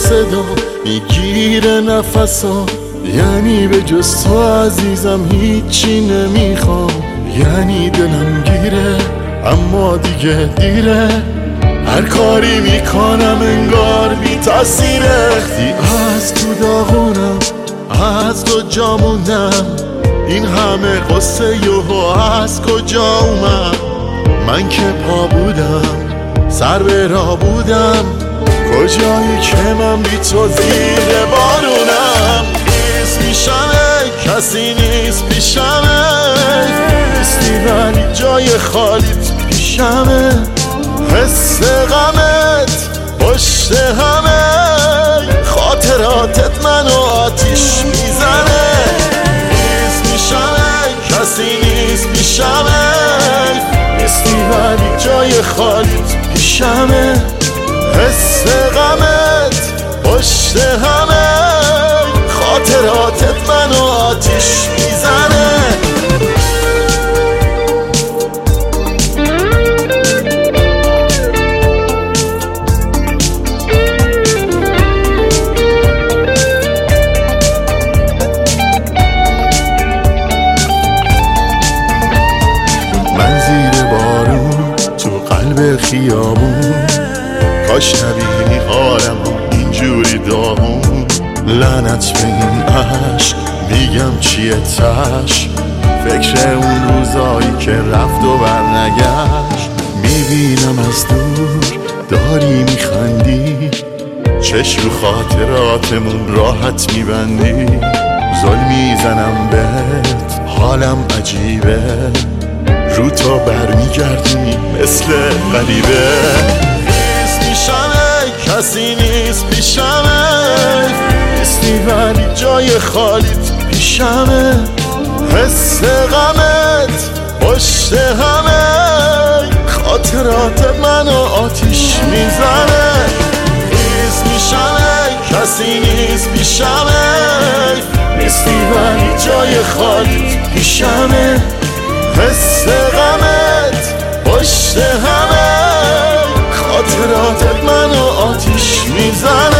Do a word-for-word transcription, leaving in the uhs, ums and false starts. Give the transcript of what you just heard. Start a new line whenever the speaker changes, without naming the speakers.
صدا میگیره نفسا، یعنی به جز تو عزیزم هیچی نمیخوام. یعنی دلم گیره اما دیگه دیره، هر کاری میکنم انگار بی تاثیره. وقتی از تو داغونم از کجا موندم، این همه قصه یوهو از کجا اومد؟ من که پا بودم سر به راه بودم، کجایی که من بی تو زیر بارونم. نیست میشمه کسی نیست پیشمه، نیستی ولی جای خالیت پیشمه. حس غمت پشت همه خاطراتت منو آتیش میزنه. نیست میشمه کسی نیست پیشمه، نیستی ولی جای خالیت پیشمه. حس غمت پشت همه خاطراتت منو آتیش میزنه. من زیر بارون تو قلب خیابون، کاش نبینی حالم اینجوری داغون. لعنت به این عشق میگم چیه تش، فکر اون روزایی که رفت و برنگشت. میبینم از دور داری میخندی، چشم رو خاطراتمون راحت میبندی. ظلم میزنم بهت حالم عجیبه، رو تو برمیگردی مثل غریبه. نیست میشمه کسی نیست پیشمه، نیستی ولی جای خالیت پیشمه. حس غمت پشت همه خاطرات منو آتیش میزنه. نیست میشمه کسی نیست پیشمه، نیستی ولی جای خالیت پیشمه. حس غمت پشت همه خاطراتت منو آتیش میزنه.